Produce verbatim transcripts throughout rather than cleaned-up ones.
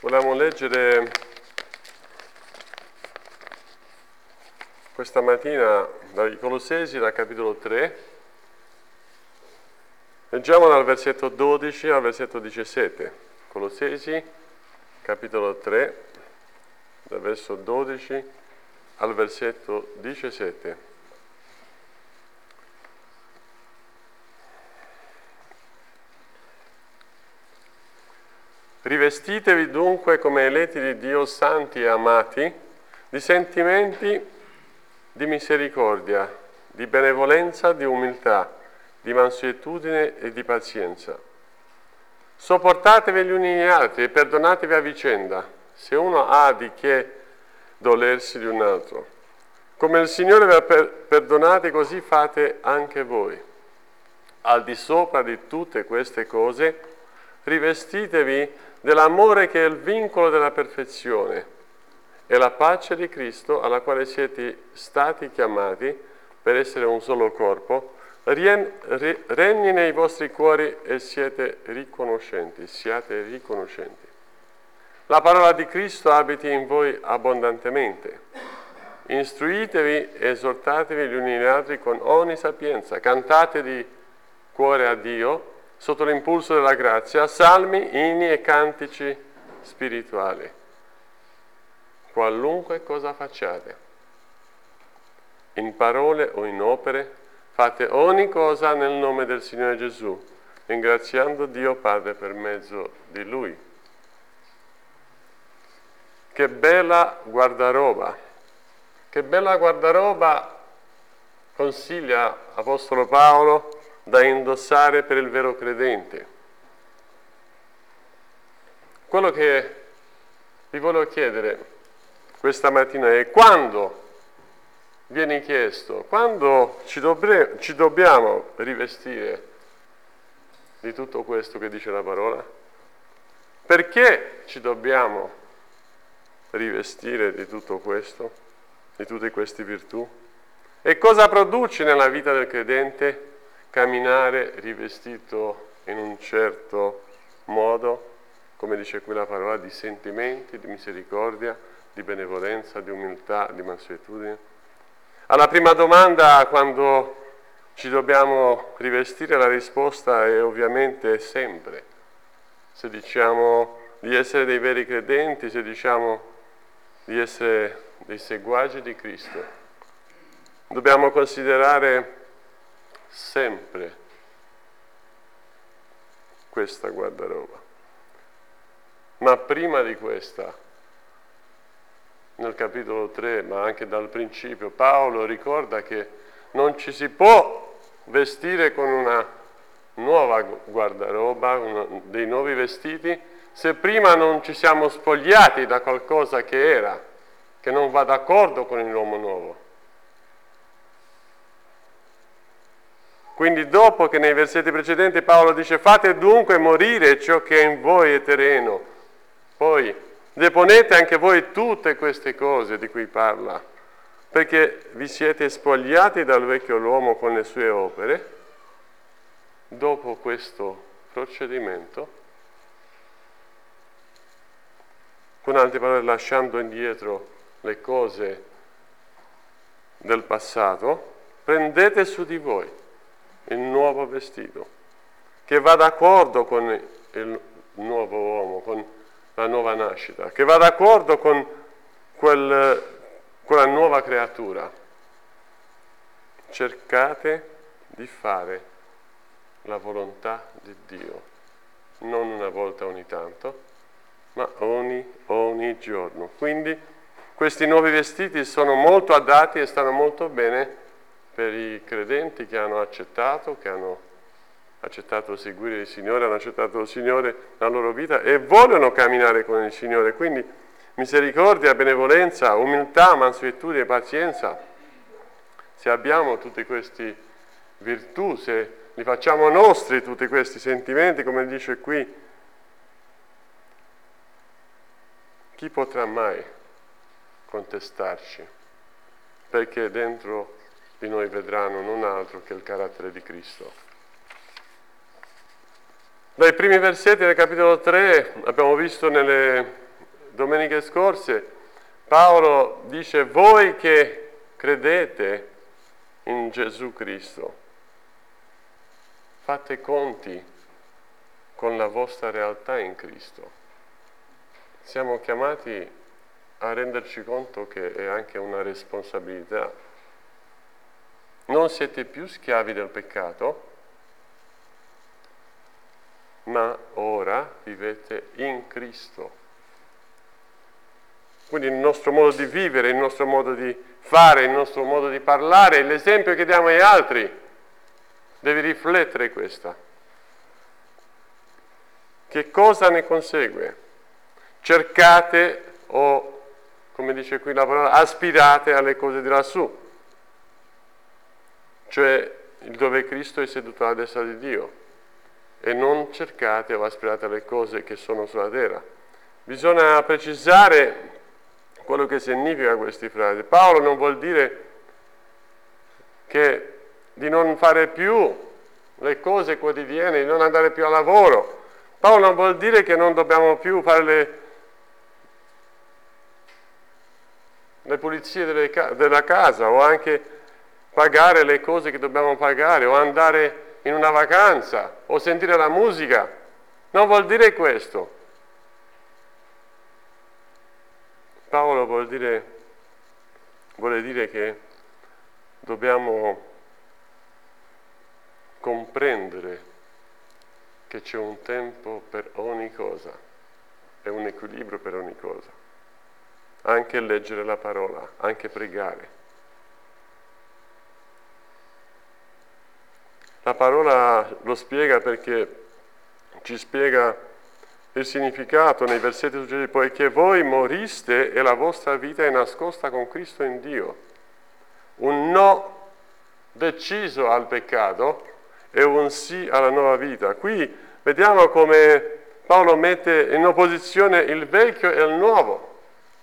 Volevamo leggere questa mattina dai Colossesi, dal capitolo tre. Leggiamo dal versetto dodici al versetto diciassette. Colossesi, capitolo tre, dal verso dodici al versetto diciassette. Rivestitevi dunque come eletti di Dio, santi e amati, di sentimenti di misericordia, di benevolenza, di umiltà, di mansuetudine e di pazienza. Sopportatevi gli uni gli altri e perdonatevi a vicenda, se uno ha di che dolersi di un altro. Come il Signore vi ha per- perdonati, così fate anche voi. Al di sopra di tutte queste cose, rivestitevi dell'amore che è il vincolo della perfezione e la pace di Cristo, alla quale siete stati chiamati per essere un solo corpo, rien, re, regni nei vostri cuori e siete riconoscenti, siate riconoscenti. La parola di Cristo abiti in voi abbondantemente. Istruitevi e esortatevi gli uni gli altri con ogni sapienza. Cantate di cuore a Dio, sotto l'impulso della grazia, salmi, inni e cantici spirituali. Qualunque cosa facciate, in parole o in opere, fate ogni cosa nel nome del Signore Gesù, ringraziando Dio Padre per mezzo di Lui. Che bella guardaroba! Che bella guardaroba consiglia Apostolo Paolo da indossare per il vero credente. Quello che vi volevo chiedere questa mattina è: quando viene chiesto, quando ci, dobre, ci dobbiamo rivestire di tutto questo che dice la parola? Perché ci dobbiamo rivestire di tutto questo, di tutte queste virtù? E cosa produce nella vita del credente camminare rivestito in un certo modo, come dice qui la parola, di sentimenti, di misericordia, di benevolenza, di umiltà, di mansuetudine? Alla prima domanda, quando ci dobbiamo rivestire, la risposta è ovviamente sempre. Se diciamo di essere dei veri credenti, se diciamo di essere dei seguaci di Cristo, dobbiamo considerare sempre questa guardaroba. Ma prima di questa, nel capitolo tre, ma anche dal principio, Paolo ricorda che non ci si può vestire con una nuova guardaroba, una, dei nuovi vestiti, se prima non ci siamo spogliati da qualcosa che era, che non va d'accordo con l'uomo nuovo. Quindi dopo che nei versetti precedenti Paolo dice fate dunque morire ciò che in voi è terreno, poi deponete anche voi tutte queste cose di cui parla, perché vi siete spogliati dal vecchio uomo con le sue opere. Dopo questo procedimento, con altre parole, lasciando indietro le cose del passato, prendete su di voi il nuovo vestito, che va d'accordo con il nuovo uomo, con la nuova nascita, che va d'accordo con quel, quella nuova creatura. Cercate di fare la volontà di Dio, non una volta ogni tanto, ma ogni, ogni giorno. Quindi questi nuovi vestiti sono molto adatti e stanno molto bene per i credenti che hanno accettato, che hanno accettato seguire il Signore, hanno accettato il Signore nella loro vita e vogliono camminare con il Signore. Quindi misericordia, benevolenza, umiltà, mansuetudine, pazienza. Se abbiamo tutte queste virtù, se li facciamo nostri tutti questi sentimenti, come dice qui, chi potrà mai contestarci? Perché dentro di noi vedranno non altro che il carattere di Cristo. Dai primi versetti del capitolo tre abbiamo visto nelle domeniche scorse, Paolo dice: voi che credete in Gesù Cristo, fate conti con la vostra realtà in Cristo. Siamo chiamati a renderci conto che è anche una responsabilità. Non siete più schiavi del peccato, ma ora vivete in Cristo. Quindi il nostro modo di vivere, il nostro modo di fare, il nostro modo di parlare, l'esempio che diamo agli altri, deve riflettere questa. Che cosa ne consegue? Cercate o, come dice qui la parola, aspirate alle cose di lassù, cioè il dove Cristo è seduto alla destra di Dio, e non cercate o aspirate alle cose che sono sulla terra. Bisogna precisare quello che significa queste frasi. Paolo non vuol dire che di non fare più le cose quotidiane, di non andare più al lavoro. Paolo non vuol dire che non dobbiamo più fare le, le pulizie delle, della casa, o anche pagare le cose che dobbiamo pagare, o andare in una vacanza, o sentire la musica. Non vuol dire questo. Paolo vuol dire, vuole dire che dobbiamo comprendere che c'è un tempo per ogni cosa e un equilibrio per ogni cosa. Anche leggere la parola, anche pregare. La parola lo spiega perché ci spiega il significato nei versetti successivi: poiché voi moriste e la vostra vita è nascosta con Cristo in Dio. Un no deciso al peccato e un sì alla nuova vita. Qui vediamo come Paolo mette in opposizione il vecchio e il nuovo,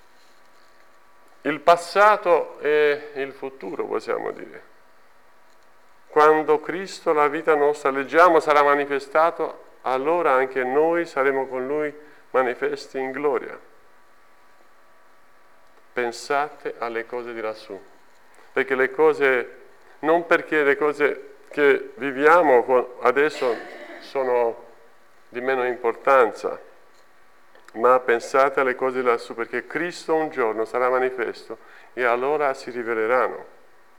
il passato e il futuro, possiamo dire. Quando Cristo, la vita nostra, leggiamo, sarà manifestato, allora anche noi saremo con Lui manifesti in gloria. Pensate alle cose di lassù, perché le cose, non perché le cose che viviamo adesso sono di meno importanza, ma pensate alle cose di lassù, perché Cristo un giorno sarà manifesto e allora si riveleranno.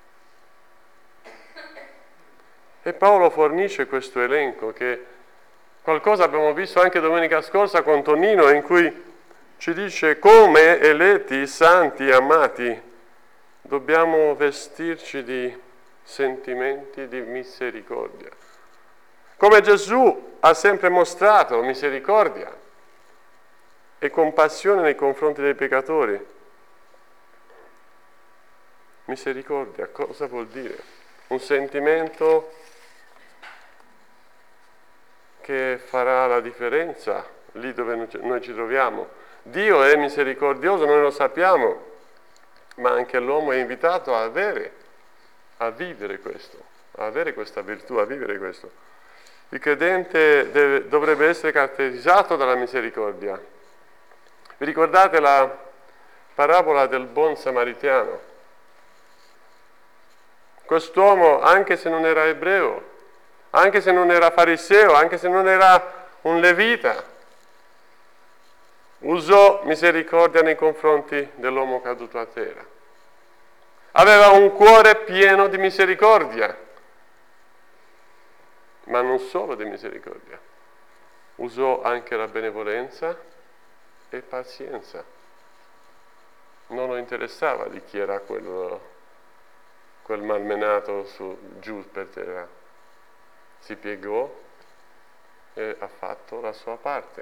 E Paolo fornisce questo elenco, che qualcosa abbiamo visto anche domenica scorsa con Tonino, in cui ci dice come eletti, santi, amati, dobbiamo vestirci di sentimenti di misericordia. Come Gesù ha sempre mostrato misericordia e compassione nei confronti dei peccatori. Misericordia, cosa vuol dire? Un sentimento che farà la differenza lì dove noi ci troviamo. Dio è misericordioso, noi lo sappiamo, ma anche l'uomo è invitato a avere, a vivere questo, a avere questa virtù, a vivere questo. Il credente deve, dovrebbe essere caratterizzato dalla misericordia. Vi ricordate la parabola del buon samaritano? Quest'uomo, anche se non era ebreo, anche se non era fariseo, anche se non era un levita, usò misericordia nei confronti dell'uomo caduto a terra. Aveva un cuore pieno di misericordia, ma non solo di misericordia. Usò anche la benevolenza e pazienza. Non lo interessava di chi era quello, quel malmenato su, giù per terra. Si piegò e ha fatto la sua parte.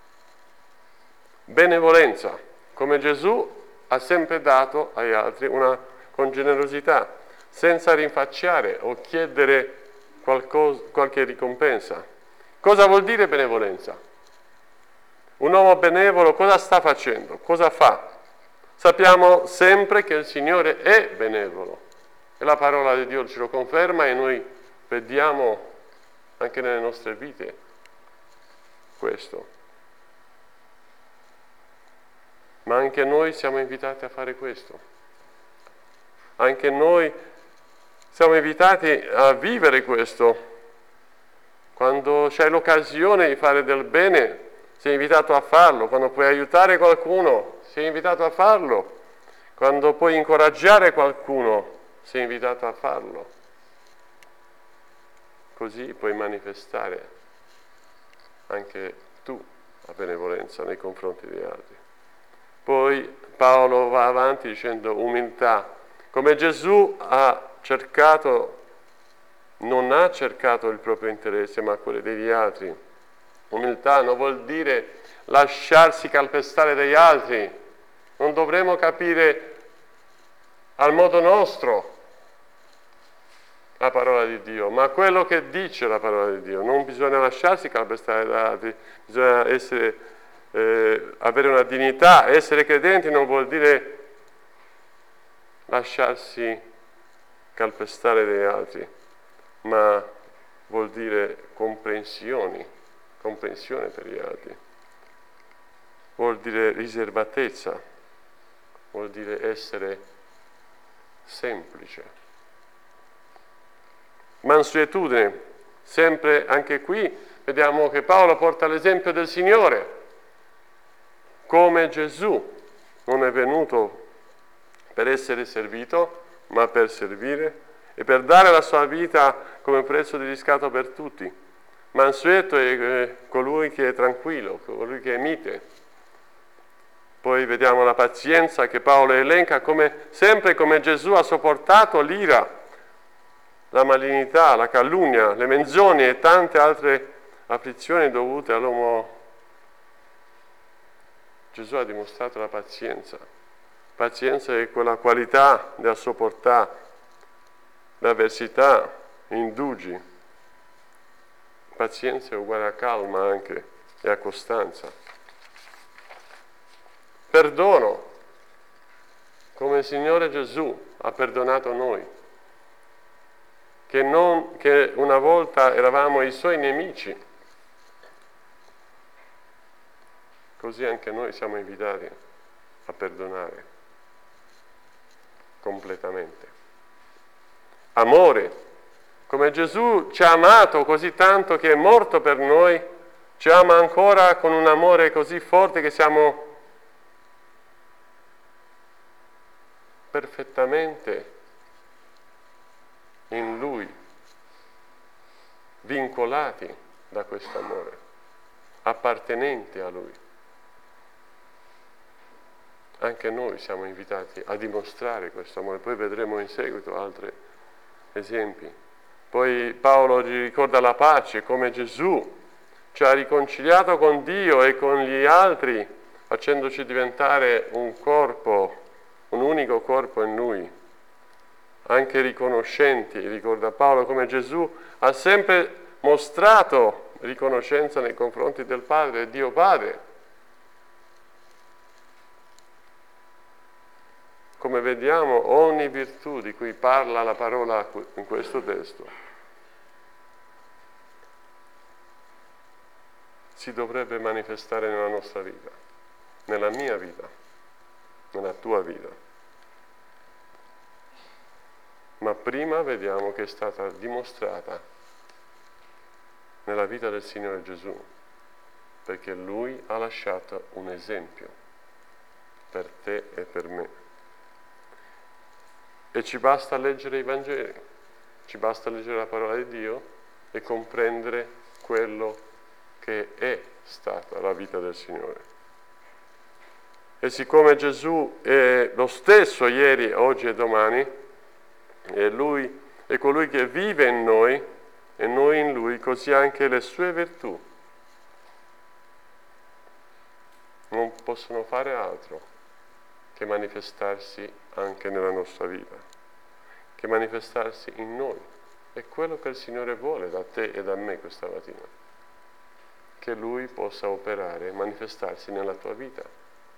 Benevolenza, come Gesù ha sempre dato agli altri, una, con generosità, senza rinfacciare o chiedere qualcosa, qualche ricompensa. Cosa vuol dire benevolenza? Un uomo benevolo cosa sta facendo? Cosa fa? Sappiamo sempre che il Signore è benevolo e la parola di Dio ce lo conferma, e noi vediamo anche nelle nostre vite questo. Ma anche noi siamo invitati a fare questo. Anche noi siamo invitati a vivere questo. Quando c'è l'occasione di fare del bene, sei invitato a farlo. Quando puoi aiutare qualcuno, sei invitato a farlo. Quando puoi incoraggiare qualcuno, sei invitato a farlo. Così puoi manifestare anche tu la benevolenza nei confronti degli altri. Poi Paolo va avanti dicendo umiltà. Come Gesù ha cercato, non ha cercato il proprio interesse, ma quello degli altri. Umiltà non vuol dire lasciarsi calpestare dagli altri. Non dovremo capire al modo nostro la parola di Dio, ma quello che dice la parola di Dio. Non bisogna lasciarsi calpestare da altri, bisogna essere, eh, avere una dignità. Essere credenti non vuol dire lasciarsi calpestare dagli altri, ma vuol dire comprensioni, comprensione per gli altri. Vuol dire riservatezza, vuol dire essere semplice. Mansuetudine, sempre anche qui vediamo che Paolo porta l'esempio del Signore, come Gesù non è venuto per essere servito, ma per servire e per dare la sua vita come prezzo di riscatto per tutti. Mansueto è colui che è tranquillo, colui che è mite. Poi vediamo la pazienza che Paolo elenca, come, sempre come Gesù ha sopportato l'ira, la malignità, la calunnia, le menzogne e tante altre afflizioni dovute all'uomo. Gesù ha dimostrato la pazienza. Pazienza è quella qualità da sopportare l'avversità, indugi. Pazienza è uguale a calma anche e a costanza. Perdono, come il Signore Gesù ha perdonato noi. Che, non, che una volta eravamo i suoi nemici, così anche noi siamo invitati a perdonare completamente. Amore, come Gesù ci ha amato così tanto che è morto per noi, ci ama ancora con un amore così forte che siamo perfettamente in Lui, vincolati da questo amore, appartenenti a Lui. Anche noi siamo invitati a dimostrare questo amore, poi vedremo in seguito altri esempi. Poi Paolo ci ricorda la pace, come Gesù ci ha riconciliato con Dio e con gli altri, facendoci diventare un corpo, un unico corpo in Lui. Anche riconoscenti, ricorda Paolo, come Gesù ha sempre mostrato riconoscenza nei confronti del Padre, Dio Padre. Come vediamo, ogni virtù di cui parla la parola in questo testo si dovrebbe manifestare nella nostra vita, nella mia vita, nella tua vita. Ma prima vediamo che è stata dimostrata nella vita del Signore Gesù, perché Lui ha lasciato un esempio per te e per me. E ci basta leggere i Vangeli, ci basta leggere la parola di Dio e comprendere quello che è stata la vita del Signore. E siccome Gesù è lo stesso ieri, oggi e domani, e Lui è colui che vive in noi e noi in Lui, così anche le sue virtù non possono fare altro che manifestarsi anche nella nostra vita, che manifestarsi in noi. È quello che il Signore vuole da te e da me questa mattina, che Lui possa operare e manifestarsi nella tua vita.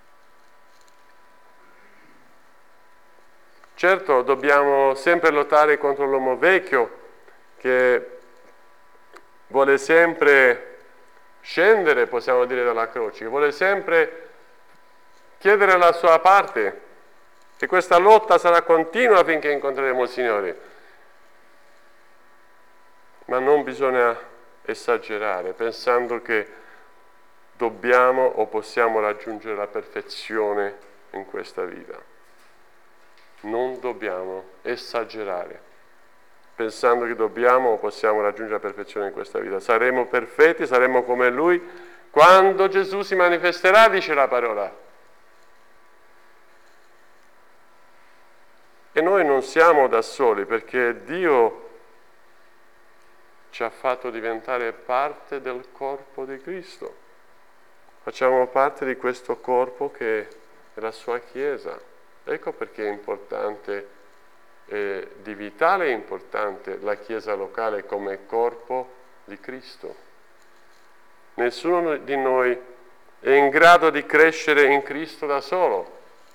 Certo, dobbiamo sempre lottare contro l'uomo vecchio che vuole sempre scendere, possiamo dire, dalla croce, che vuole sempre chiedere la sua parte, e questa lotta sarà continua finché incontreremo il Signore. Ma non bisogna esagerare, pensando che dobbiamo o possiamo raggiungere la perfezione in questa vita. Non dobbiamo esagerare, pensando che dobbiamo o possiamo raggiungere la perfezione in questa vita. Saremo perfetti, saremo come Lui, quando Gesù si manifesterà, dice la parola. E noi non siamo da soli, perché Dio ci ha fatto diventare parte del corpo di Cristo. Facciamo parte di questo corpo che è la sua Chiesa. Ecco perché è importante, è di vitale importante la Chiesa locale come corpo di Cristo. Nessuno di noi è in grado di crescere in Cristo da solo.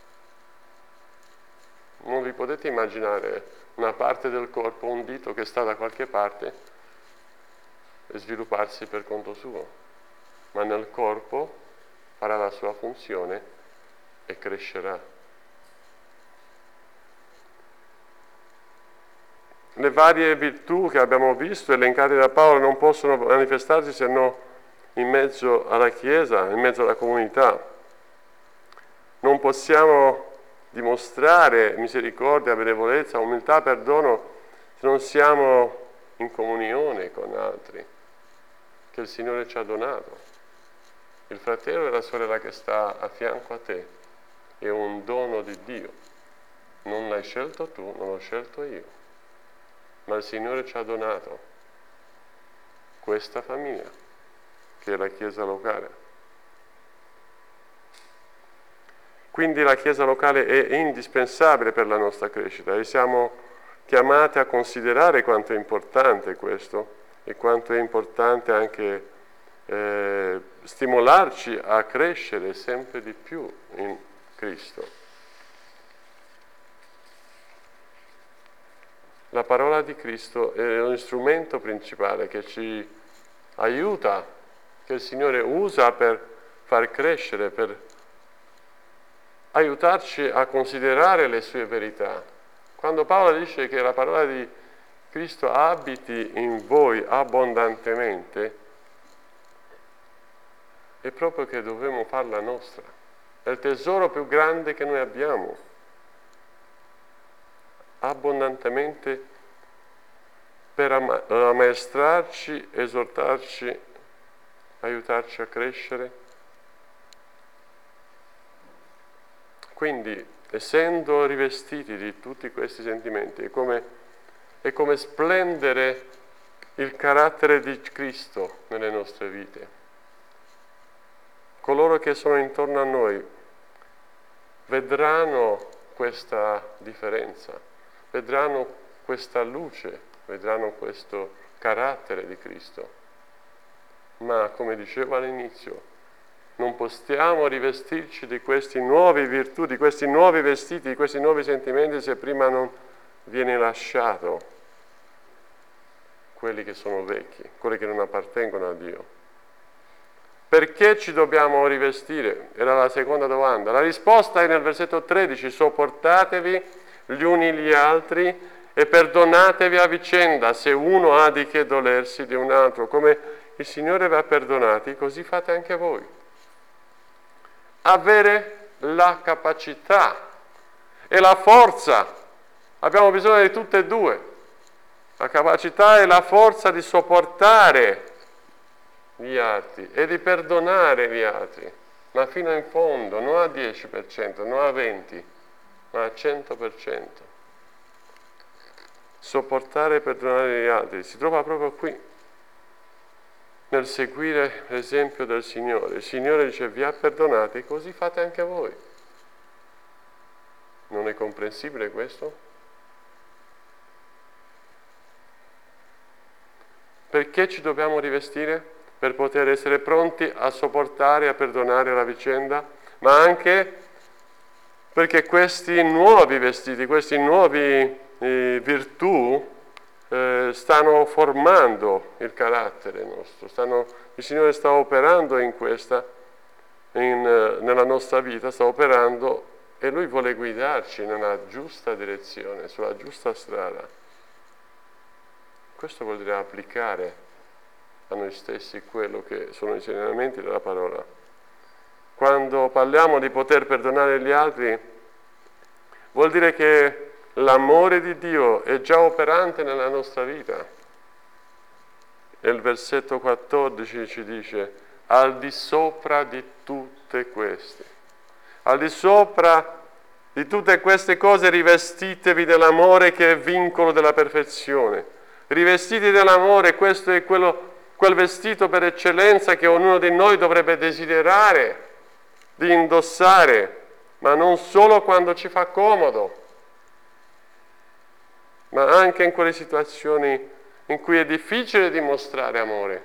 Non vi potete immaginare una parte del corpo, un dito che sta da qualche parte e svilupparsi per conto suo, ma nel corpo farà la sua funzione e crescerà. Le varie virtù che abbiamo visto elencate da Paolo non possono manifestarsi se non in mezzo alla Chiesa, in mezzo alla comunità. Non possiamo dimostrare misericordia, benevolenza, umiltà, perdono se non siamo in comunione con altri che il Signore ci ha donato. Il fratello e la sorella che sta a fianco a te è un dono di Dio. Non l'hai scelto tu, non l'ho scelto io, ma il Signore ci ha donato questa famiglia, che è la Chiesa locale. Quindi la Chiesa locale è indispensabile per la nostra crescita e siamo chiamati a considerare quanto è importante questo e quanto è importante anche eh, stimolarci a crescere sempre di più in Cristo. La parola di Cristo è lo strumento principale che ci aiuta, che il Signore usa per far crescere, per aiutarci a considerare le sue verità. Quando Paolo dice che la parola di Cristo abiti in voi abbondantemente, è proprio che dobbiamo farla nostra. È il tesoro più grande che noi abbiamo. Abbondantemente per ammaestrarci, esortarci, aiutarci a crescere. Quindi, essendo rivestiti di tutti questi sentimenti, è come, è come splendere il carattere di Cristo nelle nostre vite. Coloro che sono intorno a noi vedranno questa differenza, vedranno questa luce, vedranno questo carattere di Cristo. Ma, come dicevo all'inizio, non possiamo rivestirci di questi nuovi virtù, di questi nuovi vestiti, di questi nuovi sentimenti se prima non viene lasciato quelli che sono vecchi, quelli che non appartengono a Dio. Perché ci dobbiamo rivestire? Era la seconda domanda. La risposta è nel versetto tredici: sopportatevi gli uni gli altri e perdonatevi a vicenda se uno ha di che dolersi di un altro. Come il Signore vi ha perdonati, così fate anche voi. Avere la capacità e la forza, abbiamo bisogno di tutte e due, la capacità e la forza di sopportare gli altri e di perdonare gli altri, ma fino in fondo, non al dieci per cento, non al venti per cento, ma al cento per cento. Sopportare e perdonare gli altri si trova proprio qui, nel seguire l'esempio del Signore. Il Signore dice: vi ha perdonati, così fate anche voi. Non è comprensibile questo? Perché ci dobbiamo rivestire? Per poter essere pronti a sopportare e a perdonare la vicenda, ma anche perché questi nuovi vestiti, questi nuovi eh, virtù eh, stanno formando il carattere nostro, stanno, il Signore sta operando in questa in, nella nostra vita, sta operando e Lui vuole guidarci nella giusta direzione, sulla giusta strada. Questo vuol dire applicare a noi stessi quello che sono i insegnamenti della parola. Quando parliamo di poter perdonare gli altri, vuol dire che l'amore di Dio è già operante nella nostra vita. E il versetto quattordici ci dice: al di sopra di tutte queste, al di sopra di tutte queste cose rivestitevi dell'amore che è vincolo della perfezione. Rivestiti dell'amore, questo è quello, quel vestito per eccellenza che ognuno di noi dovrebbe desiderare di indossare, ma non solo quando ci fa comodo, ma anche in quelle situazioni in cui è difficile dimostrare amore.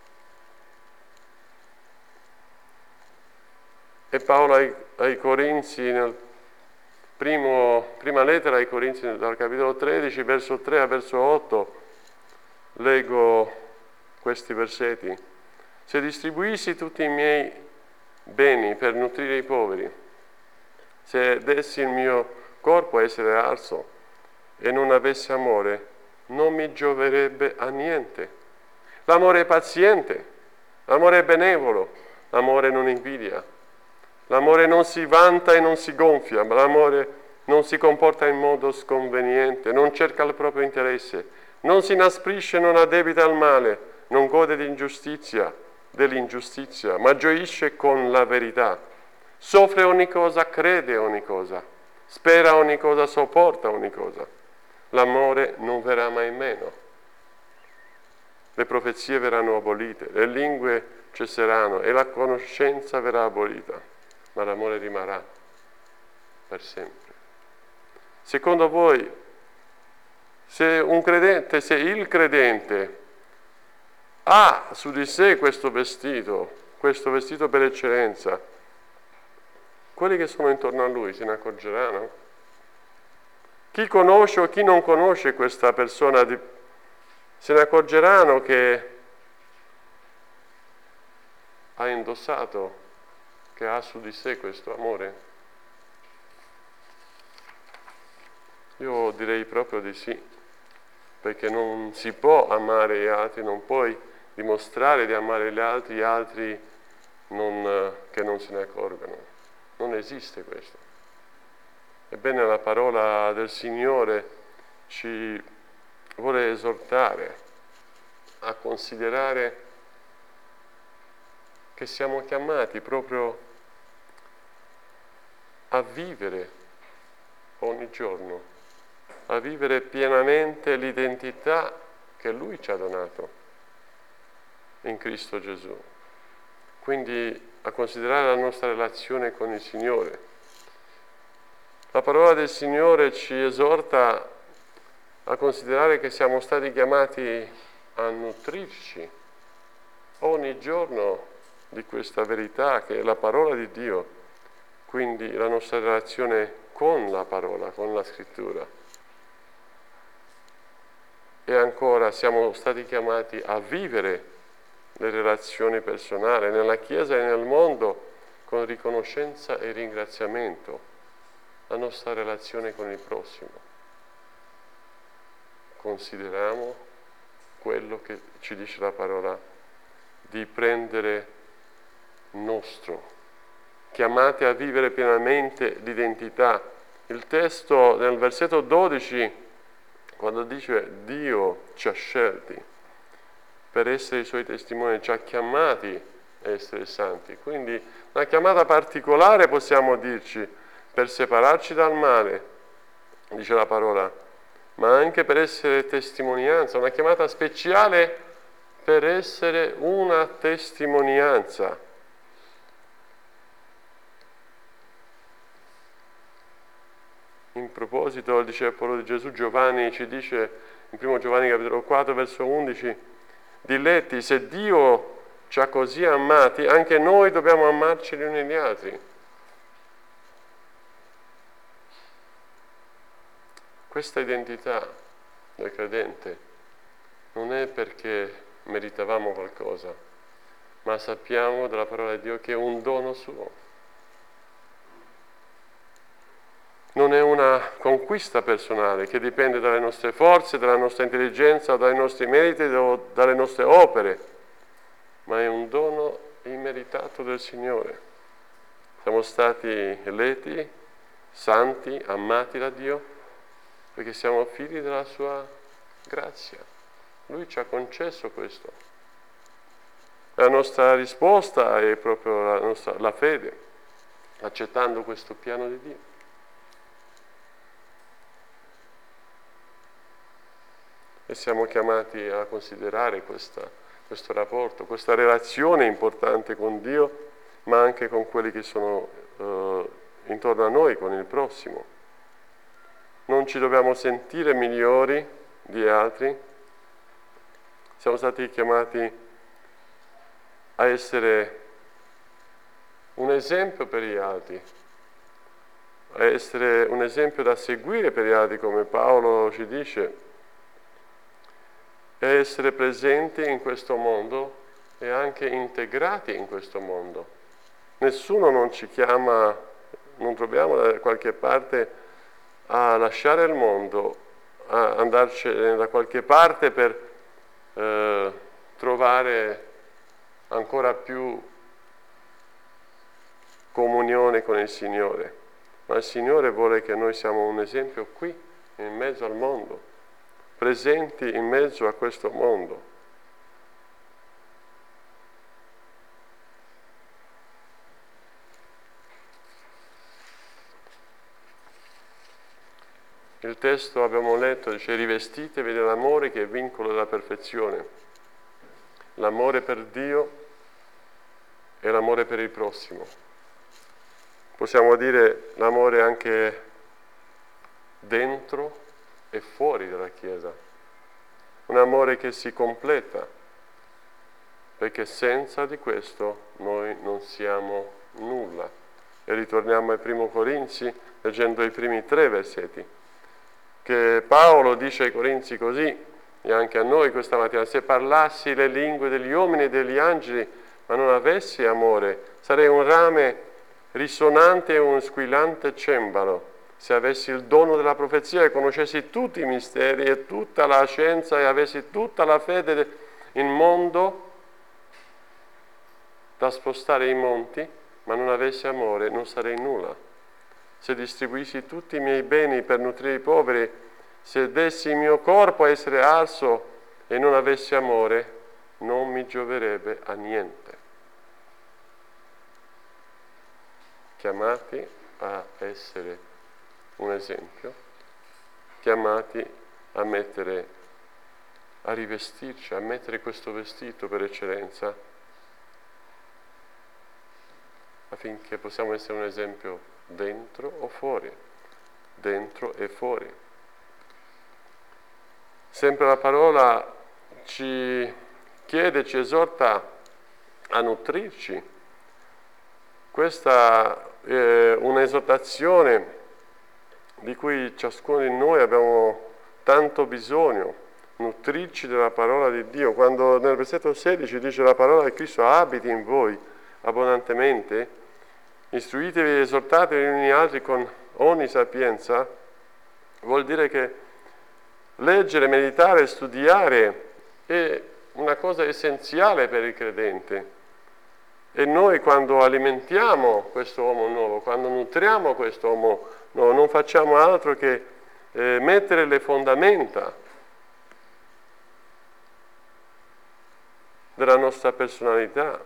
E Paolo ai, ai Corinzi, nel primo, prima lettera ai Corinzi, dal capitolo tredici, verso tre a verso otto, leggo questi versetti. Se distribuissi tutti i miei beni per nutrire i poveri, se dessi il mio corpo a essere arso e non avessi amore, non mi gioverebbe a niente. L'amore è paziente, l'amore è benevolo, l'amore non invidia, l'amore non si vanta e non si gonfia, ma l'amore non si comporta in modo sconveniente, non cerca il proprio interesse, non si inasprisce, non addebita il male, non gode di ingiustizia, dell'ingiustizia, ma gioisce con la verità. Soffre ogni cosa, crede ogni cosa, spera ogni cosa, sopporta ogni cosa. L'amore non verrà mai meno. Le profezie verranno abolite, le lingue cesseranno e la conoscenza verrà abolita, ma l'amore rimarrà per sempre. Secondo voi, se un credente, se il credente ha su di sé questo vestito, questo vestito per eccellenza, quelli che sono intorno a lui se ne accorgeranno? Chi conosce o chi non conosce questa persona di, se ne accorgeranno che ha indossato, che ha su di sé questo amore? Io direi proprio di sì, perché non si può amare gli altri, non puoi dimostrare di amare gli altri, gli altri non, che non se ne accorgano. Non esiste questo. Ebbene, la parola del Signore ci vuole esortare a considerare che siamo chiamati proprio a vivere ogni giorno, a vivere pienamente l'identità che Lui ci ha donato in Cristo Gesù. Quindi a considerare la nostra relazione con il Signore. La parola del Signore ci esorta a considerare che siamo stati chiamati a nutrirci ogni giorno di questa verità che è la parola di Dio, quindi la nostra relazione con la parola, con la scrittura. E ancora siamo stati chiamati a vivere le relazioni personali nella Chiesa e nel mondo con riconoscenza e ringraziamento, la nostra relazione con il prossimo. Consideriamo quello che ci dice la parola di prendere nostro, chiamati a vivere pienamente l'identità. Il testo nel versetto dodici, quando dice Dio ci ha scelti per essere i Suoi testimoni, ci ha chiamati a essere santi, quindi una chiamata particolare possiamo dirci per separarci dal male, dice la parola, ma anche per essere testimonianza, una chiamata speciale per essere una testimonianza. In proposito, il discepolo di Gesù Giovanni ci dice, in primo Giovanni capitolo quattro, verso undici, diletti, se Dio ci ha così amati, anche noi dobbiamo amarci gli uni gli altri. Questa identità del credente non è perché meritavamo qualcosa, ma sappiamo dalla parola di Dio che è un dono suo. Non è una conquista personale che dipende dalle nostre forze, dalla nostra intelligenza, dai nostri meriti o dalle nostre opere, ma è un dono immeritato del Signore. Siamo stati eletti, santi, amati da Dio, perché siamo figli della sua grazia. Lui ci ha concesso questo. La nostra risposta è proprio la, nostra, la fede, accettando questo piano di Dio. E siamo chiamati a considerare questa, questo rapporto, questa relazione importante con Dio, ma anche con quelli che sono eh, intorno a noi, con il prossimo. Non ci dobbiamo sentire migliori di altri. Siamo stati chiamati a essere un esempio per gli altri, a essere un esempio da seguire per gli altri, come Paolo ci dice, e essere presenti in questo mondo e anche integrati in questo mondo. Nessuno non ci chiama, non troviamo da qualche parte a lasciare il mondo, a andarcene da qualche parte per eh, trovare ancora più comunione con il Signore. Ma il Signore vuole che noi siamo un esempio qui, in mezzo al mondo, presenti in mezzo a questo mondo. Il testo abbiamo letto, dice: rivestitevi dell'amore che è vincolo della perfezione. L'amore per Dio e l'amore per il prossimo. Possiamo dire l'amore anche dentro e fuori dalla Chiesa. Un amore che si completa, perché senza di questo noi non siamo nulla. E ritorniamo ai primi Corinzi, leggendo i primi tre versetti, che Paolo dice ai Corinzi così, e anche a noi questa mattina: se parlassi le lingue degli uomini e degli angeli, ma non avessi amore, sarei un rame risonante e un squillante cembalo. Se avessi il dono della profezia e conoscessi tutti i misteri e tutta la scienza e avessi tutta la fede in mondo da spostare i monti, ma non avessi amore, non sarei nulla. Se distribuissi tutti i miei beni per nutrire i poveri, se dessi il mio corpo a essere arso e non avessi amore, non mi gioverebbe a niente. Chiamati a essere un esempio, chiamati a mettere, a rivestirci, a mettere questo vestito per eccellenza, affinché possiamo essere un esempio dentro o fuori, dentro e fuori. Sempre la parola ci chiede, ci esorta a nutrirci. Questa è un'esortazione di cui ciascuno di noi abbiamo tanto bisogno, nutrirci della parola di Dio. Quando nel versetto sedici dice: la parola di Cristo abiti in voi abbondantemente, istruitevi e esortatevi gli uni agli altri con ogni sapienza, vuol dire che leggere, meditare, studiare è una cosa essenziale per il credente. E noi quando alimentiamo questo uomo nuovo, quando nutriamo questo uomo nuovo, non facciamo altro che eh, mettere le fondamenta della nostra personalità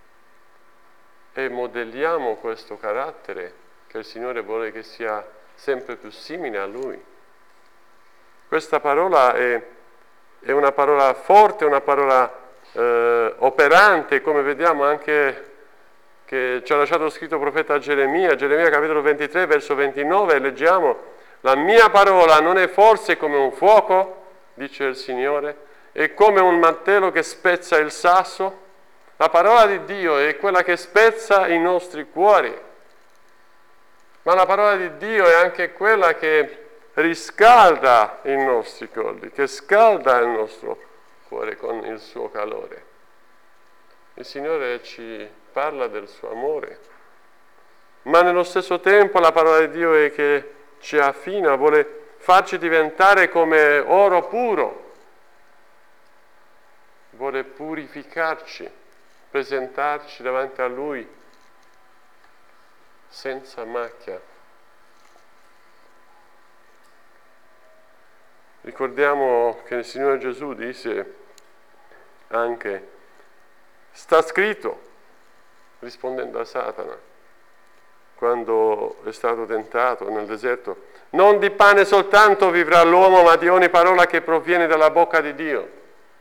e modelliamo questo carattere che il Signore vuole che sia sempre più simile a Lui. Questa parola è, è una parola forte, una parola eh, operante, come vediamo anche che ci ha lasciato scritto il profeta Geremia, Geremia capitolo ventitré, verso ventinove, leggiamo: la mia parola non è forse come un fuoco, dice il Signore, è come un martello che spezza il sasso. La parola di Dio è quella che spezza i nostri cuori, ma la parola di Dio è anche quella che riscalda i nostri cuori, che scalda il nostro cuore con il suo calore. Il Signore ci parla del suo amore, ma nello stesso tempo la parola di Dio è che ci affina, vuole farci diventare come oro puro, vuole purificarci, presentarci davanti a Lui senza macchia. Ricordiamo che il Signore Gesù disse anche: sta scritto, rispondendo a Satana, quando è stato tentato nel deserto, non di pane soltanto vivrà l'uomo, ma di ogni parola che proviene dalla bocca di Dio.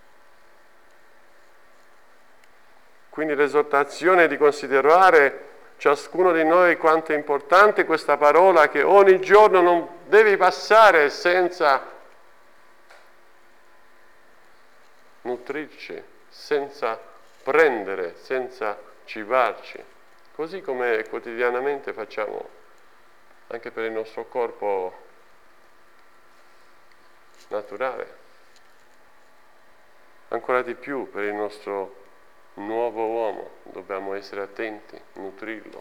Quindi l'esortazione è di considerare ciascuno di noi quanto è importante questa parola, che ogni giorno non devi passare senza nutrirci, senza prendere, senza cibarci, così come quotidianamente facciamo anche per il nostro corpo naturale, ancora di più per il nostro nuovo uomo, dobbiamo essere attenti, nutrirlo.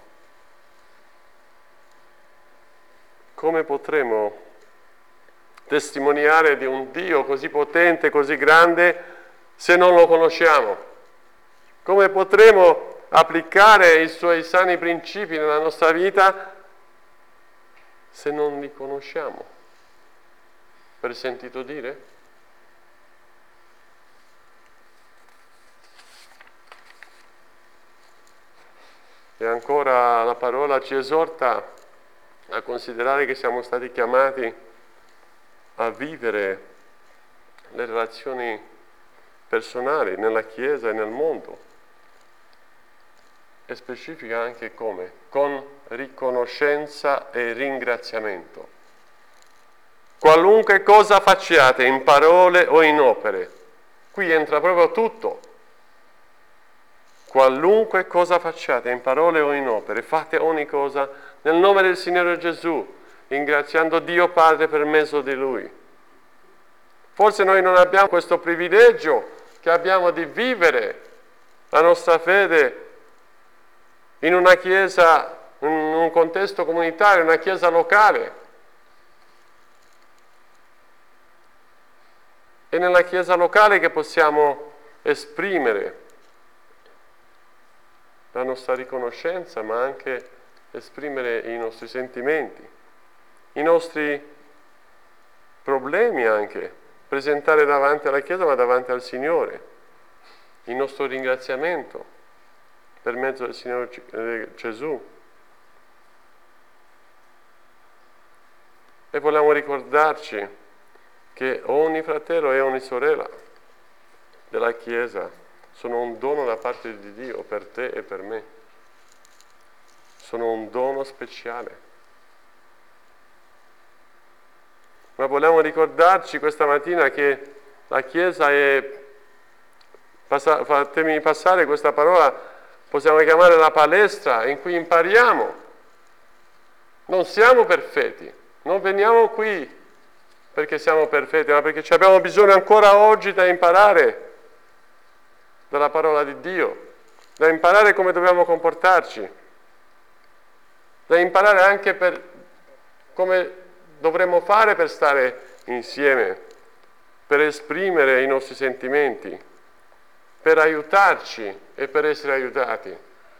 Come potremo testimoniare di un Dio così potente, così grande, se non lo conosciamo? Come potremo applicare i suoi sani principi nella nostra vita se non li conosciamo? Per sentito dire? E ancora la parola ci esorta a considerare che siamo stati chiamati a vivere le relazioni personali nella Chiesa e nel mondo. E specifica anche come? Con riconoscenza e ringraziamento. Qualunque cosa facciate, in parole o in opere, qui entra proprio tutto. Qualunque cosa facciate, in parole o in opere, fate ogni cosa nel nome del Signore Gesù, ringraziando Dio Padre per mezzo di Lui. Forse noi non abbiamo questo privilegio che abbiamo di vivere la nostra fede in una chiesa, in un contesto comunitario, una chiesa locale. È nella chiesa locale che possiamo esprimere la nostra riconoscenza, ma anche esprimere i nostri sentimenti, i nostri problemi anche, presentare davanti alla Chiesa, ma davanti al Signore, il nostro ringraziamento per mezzo del Signore Gesù. E vogliamo ricordarci che ogni fratello e ogni sorella della Chiesa sono un dono da parte di Dio per te e per me. Sono un dono speciale. Ma vogliamo ricordarci questa mattina che la Chiesa è, fatemi passare questa parola, possiamo chiamare la palestra in cui impariamo. Non siamo perfetti, non veniamo qui perché siamo perfetti, ma perché abbiamo bisogno ancora oggi da imparare dalla parola di Dio, da imparare come dobbiamo comportarci, da imparare anche per come dovremmo fare per stare insieme, per esprimere i nostri sentimenti, per aiutarci e per essere aiutati.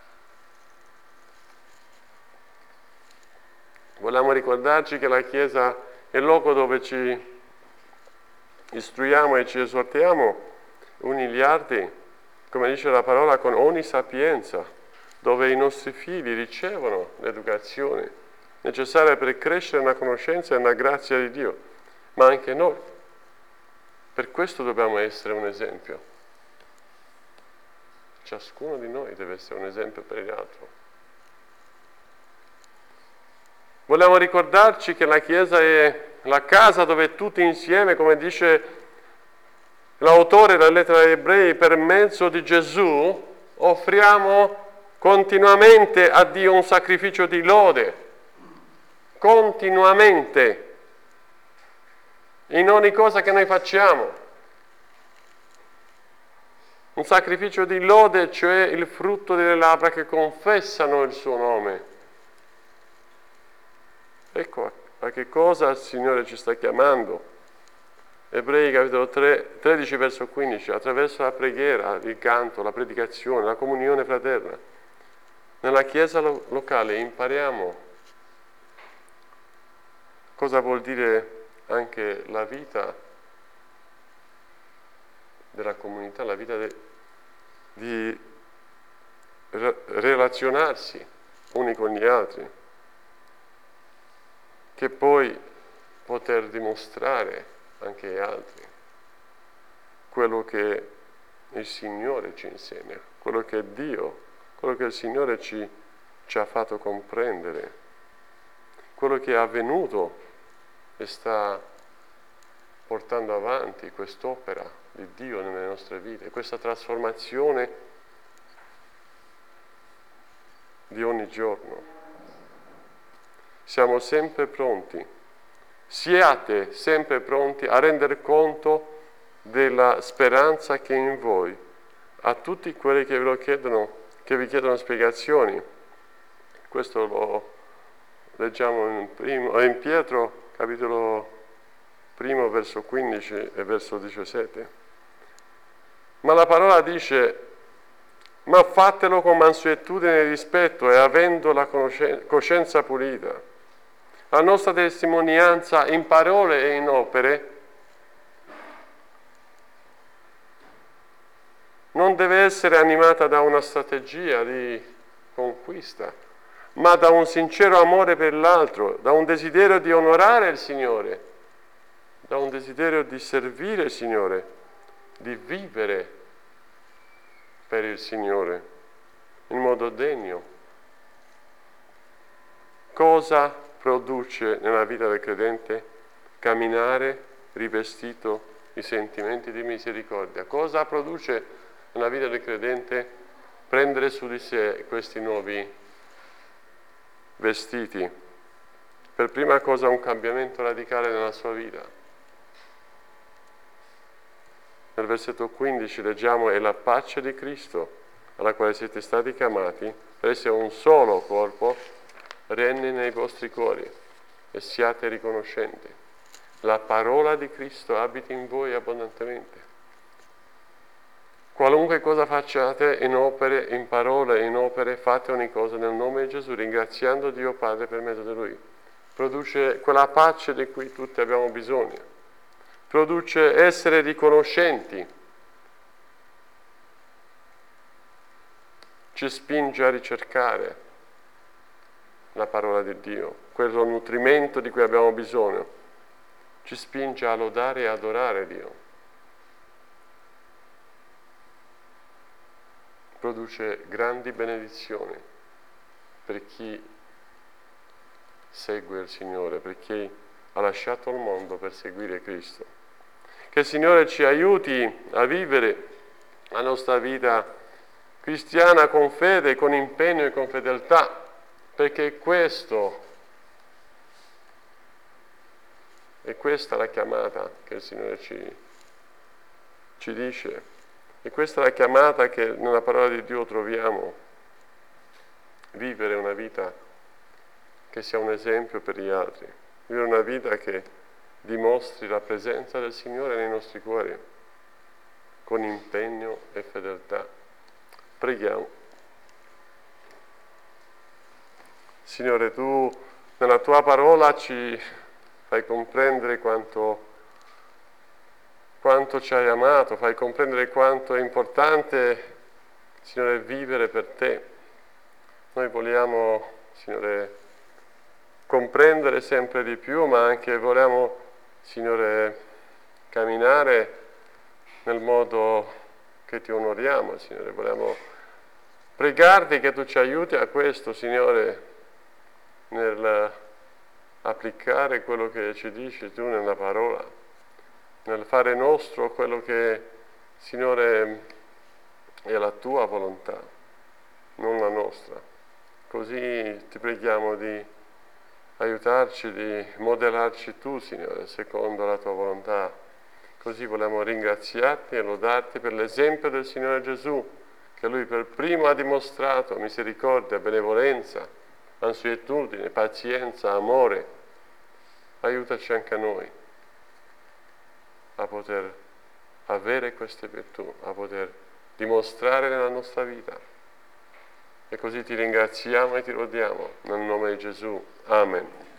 Vogliamo ricordarci che la Chiesa è il luogo dove ci istruiamo e ci esortiamo uni gli altri, come dice la parola, con ogni sapienza, dove i nostri figli ricevono l'educazione necessaria per crescere nella conoscenza e nella grazia di Dio, ma anche noi. Per questo dobbiamo essere un esempio. Ciascuno di noi deve essere un esempio per gli altri. Vogliamo ricordarci che la Chiesa è la casa dove tutti insieme, come dice l'autore della lettera agli Ebrei, per mezzo di Gesù offriamo continuamente a Dio un sacrificio di lode. Continuamente, in ogni cosa che noi facciamo. Un sacrificio di lode, cioè il frutto delle labbra che confessano il suo nome. Ecco a che cosa il Signore ci sta chiamando. Ebrei capitolo tre, tredici verso quindici, attraverso la preghiera, il canto, la predicazione, la comunione fraterna. Nella chiesa lo- locale impariamo cosa vuol dire anche la vita della comunità, la vita de- di re- relazionarsi uni con gli altri, che poi poter dimostrare anche agli altri quello che il Signore ci insegna, quello che Dio, quello che il Signore ci, ci ha fatto comprendere, quello che è avvenuto e sta portando avanti quest'opera di Dio nelle nostre vite, questa trasformazione di ogni giorno. Siamo sempre pronti, siate sempre pronti a rendere conto della speranza che è in voi, a tutti quelli che ve lo chiedono, che vi chiedono spiegazioni. Questo lo leggiamo in, primo, in Pietro, capitolo primo, verso quindici e verso diciassette. Ma la parola dice: ma fatelo con mansuetudine e rispetto e avendo la coscienza pulita. La nostra testimonianza in parole e in opere non deve essere animata da una strategia di conquista, ma da un sincero amore per l'altro, da un desiderio di onorare il Signore, da un desiderio di servire il Signore, di vivere per il Signore in modo degno. Cosa produce nella vita del credente camminare rivestito di sentimenti di misericordia? Cosa produce nella vita del credente prendere su di sé questi nuovi vestiti? Per prima cosa un cambiamento radicale nella sua vita. Nel versetto quindici leggiamo: è la pace di Cristo alla quale siete stati chiamati per essere un solo corpo, regni nei vostri cuori e siate riconoscenti. La parola di Cristo abiti in voi abbondantemente. Qualunque cosa facciate in opere, in parole, in opere, fate ogni cosa nel nome di Gesù, ringraziando Dio Padre per mezzo di Lui. Produce quella pace di cui tutti abbiamo bisogno. Produce essere riconoscenti. Ci spinge a ricercare la parola di Dio, quello nutrimento di cui abbiamo bisogno. Ci spinge a lodare e adorare Dio. Produce grandi benedizioni per chi segue il Signore, per chi ha lasciato il mondo per seguire Cristo. Che il Signore ci aiuti a vivere la nostra vita cristiana con fede, con impegno e con fedeltà, perché questo è questa la chiamata che il Signore ci, ci dice. E questa è la chiamata che nella parola di Dio troviamo: vivere una vita che sia un esempio per gli altri, vivere una vita che dimostri la presenza del Signore nei nostri cuori, con impegno e fedeltà. Preghiamo. Signore, Tu nella Tua parola ci fai comprendere quanto quanto ci hai amato, fai comprendere quanto è importante, Signore, vivere per Te. Noi vogliamo, Signore, comprendere sempre di più, ma anche vogliamo, Signore, camminare nel modo che Ti onoriamo, Signore. Vogliamo pregarti che Tu ci aiuti a questo, Signore, nel applicare quello che ci dici Tu nella parola, nel fare nostro quello che, Signore, è la Tua volontà, non la nostra. Così Ti preghiamo di aiutarci, di modellarci Tu, Signore, secondo la Tua volontà. così vogliamo ringraziarti e lodarti per l'esempio del Signore Gesù, che Lui per primo ha dimostrato misericordia, benevolenza, mansuetudine, pazienza, amore. Aiutaci anche a noi a poter avere queste virtù, a poter dimostrare nella nostra vita. E così ti ringraziamo e ti lodiamo, nel nome di Gesù. Amen.